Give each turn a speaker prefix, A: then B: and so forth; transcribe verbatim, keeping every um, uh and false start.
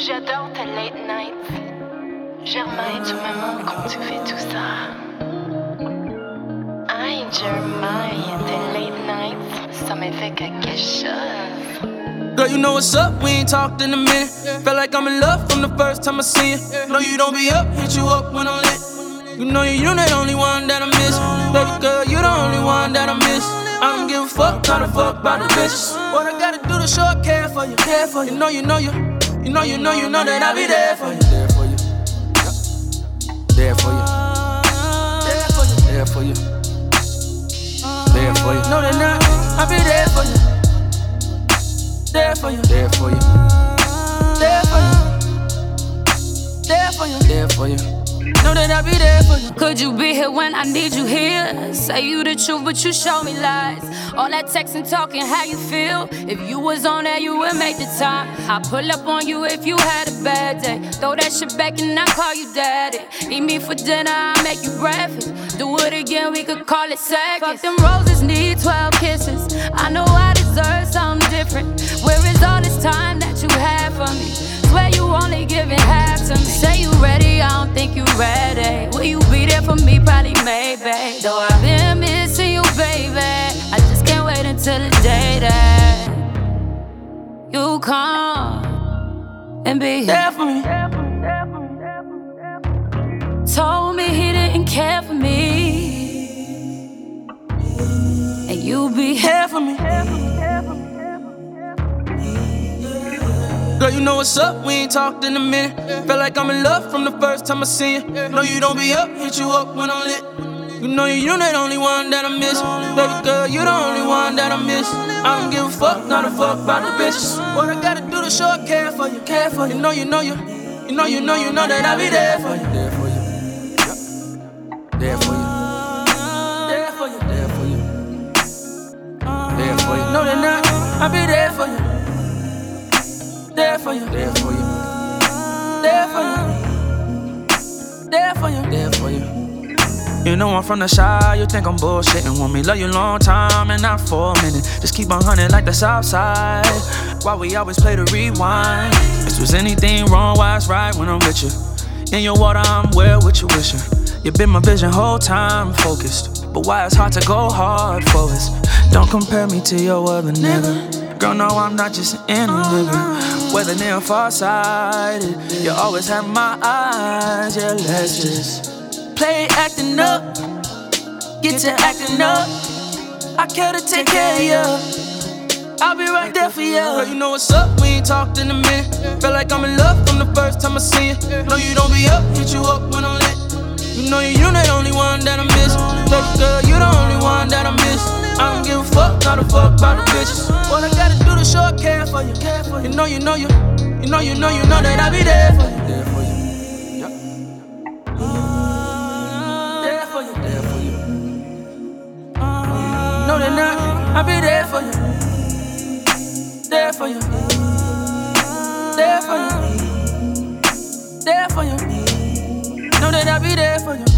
A: J'adore tes late nights. Germain, tu me manques quand tu fais tout ça. Aïe, Germain, tes late nights, ça me fait quelque chose.
B: Girl, you know what's up, we ain't talked in a minute. Felt like I'm in love from the first time I see you. No, you don't be up, hit you up when I'm lit. You know you're the only one that I miss. Baby girl, you the only one that I miss. I don't give a fuck, not a fuck about the bitches. What I gotta do to show I care for you, care for you. You know you know you, you know you know you know that I'll be there for you. There for you, there for you, there for you, there for you. Know that now, I'll be there for you. There for you, there for you, there for you, there for you, there for you. Know that I'll be there for you.
C: Could you be here when I need you here? Say you the truth, but you show me lies. All that texting, talking, how you feel? If you was on there, you would make the time. I pull up on you if you had a bad day. Throw that shit back and I call you daddy. Eat me for dinner, I make you breakfast. Do it again, we could call it seconds. Fuck them roses, need twelve kisses. I know I deserve something different. Where is all this time that you had for me? Swear you only giving half to me. Say you ready, I don't think you ready. Will you be there for me? Probably maybe. Though I've been missing you, baby. I just can't wait until the day that you come and be
B: There for me.
C: Told me he didn't care for me, and you be
B: Here for me. Girl, you know what's up, we ain't talked in a minute. Felt like I'm in love from the first time I see you. Know you don't be up, hit you up when I'm lit. You know you're the only one that I miss. Baby girl, you the only one that I miss. I don't give a fuck, not a fuck about the bitches. What I gotta do to show I care for you, care for you. You know you know you, you know you know you know that I'll be there for you. There for you, there for you, there for you, there for you, there for you. Know that now, I'll be there for you. There for you, there for you, there for you, there for you, there for you. You know I'm from the side, you think I'm bullshitting. Want me love you long time and not for a minute. Just keep on hunting like the south side. Why we always play the rewind? If there's anything wrong, why it's right when I'm with you. In your water, I'm well with you wishing. You've been my vision whole time focused. But why it's hard to go hard for us? Don't compare me to your other nigga. Girl, no, I'm not just any nigga. Whether near or far-sighted, you always have my eyes. Yeah, let's just play acting up, get to acting up. I care to take care of you. I'll be right there for you. Girl, you know what's up, we ain't talked in a minute. Felt like I'm in love from the first time I see you. Know you don't be up, hit you up when I'm lit. You know you're the only one that I miss. Baby girl, you the only one that I miss. I don't give a fuck, not a fuck about the bitches. What I gotta do to show I care for you, care for you. You know you know you, you know you know you know that I'll be there for you. There for you, yeah. There for you, there for you. Know that now, I'll be there for you. There for you, there for you, there for you. Know that I'll be there for you.